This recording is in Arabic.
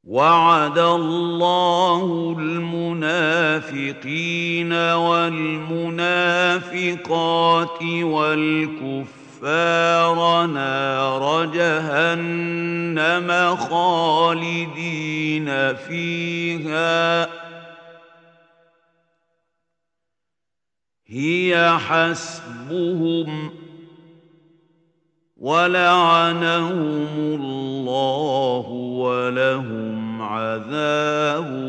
وعد الله المنافقين والمنافقات والكفار نار جهنم خالدين فيها هي حسبهم ولعنهم الله ولهم عذاب